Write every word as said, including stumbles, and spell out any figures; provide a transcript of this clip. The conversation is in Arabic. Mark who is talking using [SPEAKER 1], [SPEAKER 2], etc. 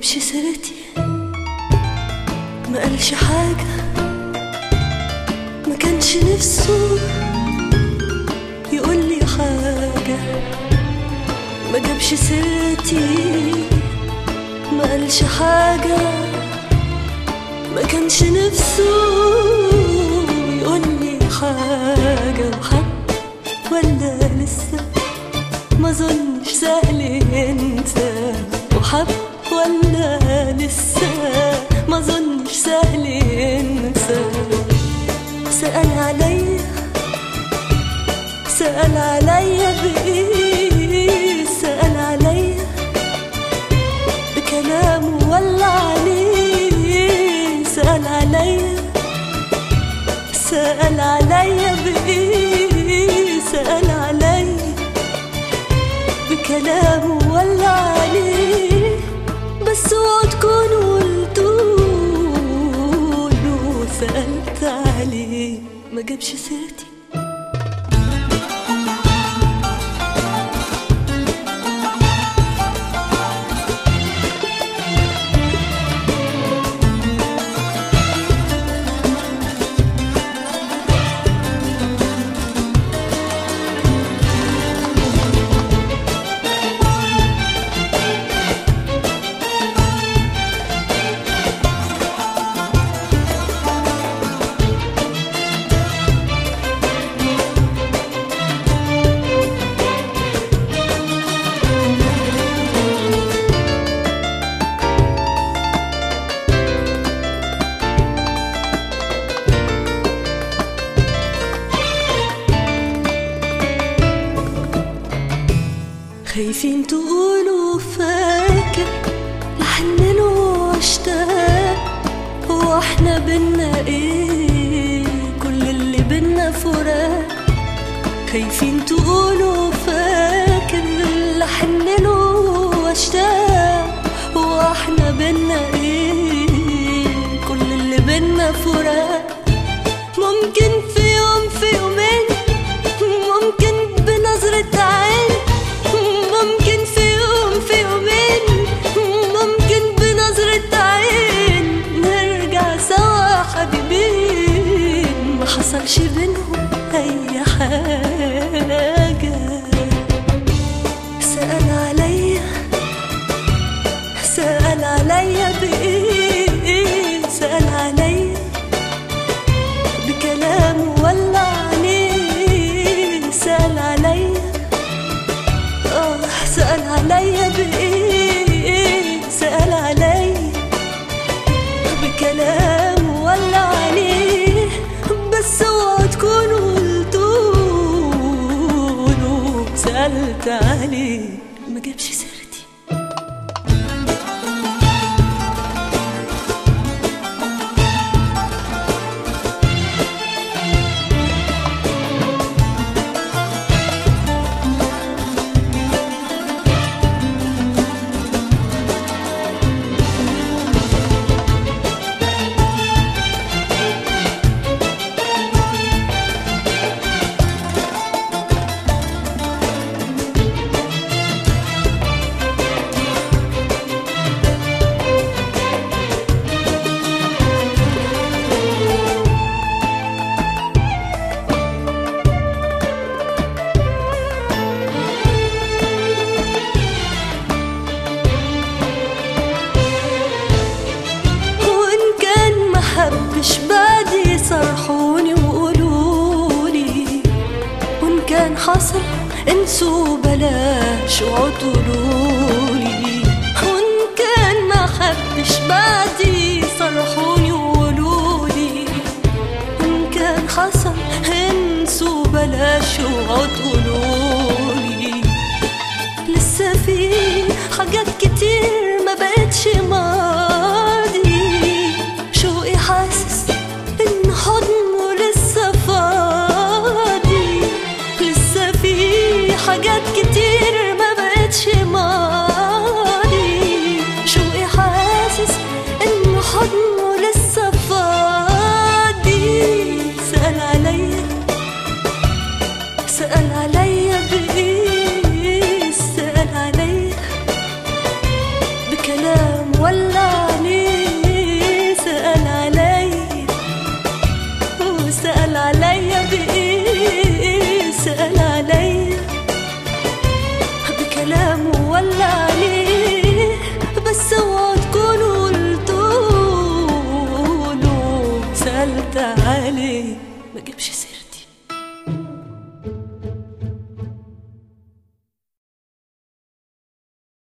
[SPEAKER 1] جابش سيرتي، ما قالش حاجة، ما كانش نفسه يقولي حاجة. ما جابش سيرتي، ما قالش حاجة، ما كانش نفسه يقولي حاجة. وحب ولا لسه؟ ما ظنش سهل ينسى. وحب ولا لسه؟ ما ظنش سهل ينسى. سأل عليا، سأل عليا بإيه؟ سأل عليا بكلامه ولا عليه؟ سأل عليا، سأل عليا بإيه؟ سأل عليا بكلامه ولا عليه؟ بس اوعوا تكونوا قلتوله سألت عليه. ما جابش سيرتي. خايفين تقولوا فاكر، لحنله واشتاق. هو احنا بينا ايه؟ كل اللي بينا فراق. خايفين تقولوا فاكر، لحنله واشتاق. هو احنا بينا ايه؟ كل اللي بينا فراق. ممكن في يوم، في يومين، ممكن بنظرة عين، ممكن في يوم، في يومين، ممكن بنظرة عين نرجع سوا حبيبين. ما حصلش بينهم أي حاجة. سأل عليا، سأل عليا بإيه؟ سأل عليا بكلامه ولا عليه؟ سأل عليا، سأل عليا بإيه؟ سأل عليا بكلامه ولا عليه؟ بس اوعوا تكونوا قلتوله سألت عليه. ما جابش سيرتي. محبش بعدي صرحوني وقولولي، وإن كان حصل انسوا بلاش وعطولولي. وإن كان محبش بعدي صرحوني وقولولي، وإن كان حصل انسوا بلاش وعطولولي. لسه في حاجات كتير ما بقتش ماضي. شوقي حاسس إن حضنه لسه فاضي. لسه في حاجات كتير ما بقتش ماضي. شوقي حاسس إن حضنه لسه فاضي. سأل عليا، سأل عليا بإيه؟ سأل عليا بكلام ولا ولا عليه، بس اوعوا تكونوا قلتوله سألت عليه ما جابش سيرتي.